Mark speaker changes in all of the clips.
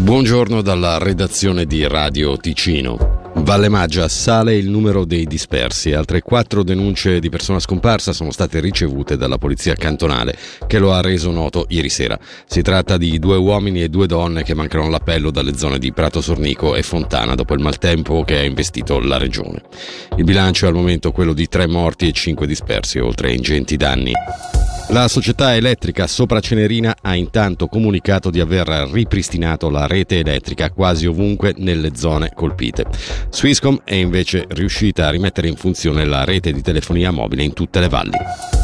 Speaker 1: Buongiorno dalla redazione di Radio Ticino. Valle Maggia sale il numero dei dispersi. Altre 4 denunce di persona scomparsa sono state ricevute dalla polizia cantonale, che lo ha reso noto ieri sera. Si tratta di 2 uomini e 2 donne che mancano all'appello dalle zone di Prato Sornico e Fontana dopo il maltempo che ha investito la regione. Il bilancio è al momento quello di 3 morti e 5 dispersi, oltre a ingenti danni. La società elettrica Sopra Cenerina ha intanto comunicato di aver ripristinato la rete elettrica quasi ovunque nelle zone colpite. Swisscom è invece riuscita a rimettere in funzione la rete di telefonia mobile in tutte le valli.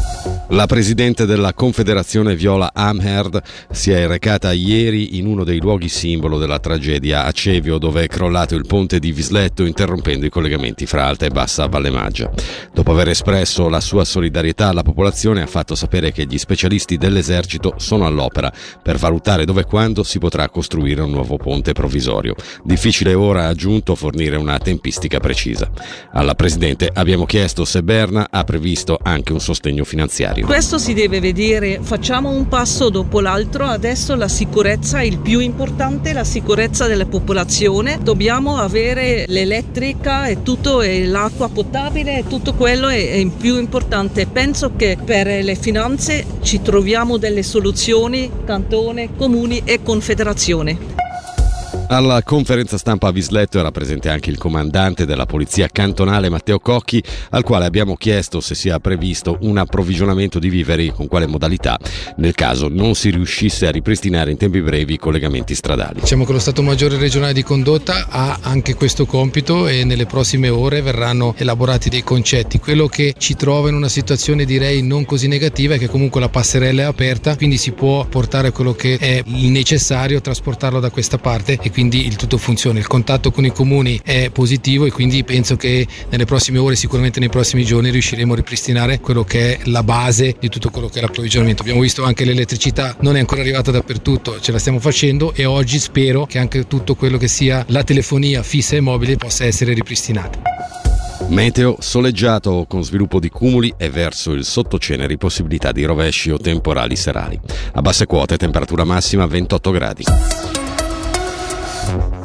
Speaker 1: La presidente della Confederazione Viola Amherd si è recata ieri in uno dei luoghi simbolo della tragedia a Cevio, dove è crollato il ponte di Visletto, interrompendo i collegamenti fra Alta e Bassa Valle Maggia. Dopo aver espresso la sua solidarietà alla popolazione, ha fatto sapere che gli specialisti dell'esercito sono all'opera per valutare dove e quando si potrà costruire un nuovo ponte provvisorio. Difficile ora, ha aggiunto, fornire una tempistica precisa. Alla presidente abbiamo chiesto se Berna ha previsto anche un sostegno finanziario.
Speaker 2: Questo si deve vedere, facciamo un passo dopo l'altro. Adesso la sicurezza è il più importante, la sicurezza della popolazione. Dobbiamo avere l'elettrica e tutto, e l'acqua potabile, e tutto quello è il più importante. Penso che per le finanze ci troviamo delle soluzioni, cantone, comuni e confederazione.
Speaker 1: Alla conferenza stampa a Visletto era presente anche il comandante della polizia cantonale Matteo Cocchi, al quale abbiamo chiesto se sia previsto un approvvigionamento di viveri e con quale modalità nel caso non si riuscisse a ripristinare in tempi brevi i collegamenti stradali.
Speaker 3: Diciamo che lo Stato Maggiore regionale di Condotta ha anche questo compito e nelle prossime ore verranno elaborati dei concetti. Quello che ci trova in una situazione direi non così negativa è che comunque la passerella è aperta, quindi si può portare quello che è il necessario, trasportarlo da questa parte e quindi il tutto funziona. Il contatto con i comuni è positivo e quindi penso che nelle prossime ore, sicuramente nei prossimi giorni, riusciremo a ripristinare quello che è la base di tutto quello che è l'approvvigionamento. Abbiamo visto anche l'elettricità non è ancora arrivata dappertutto, ce la stiamo facendo e oggi spero che anche tutto quello che sia la telefonia fissa e mobile possa essere ripristinata.
Speaker 1: Meteo soleggiato con sviluppo di cumuli e verso il sottoceneri possibilità di rovesci o temporali serali. A basse quote temperatura massima 28 gradi.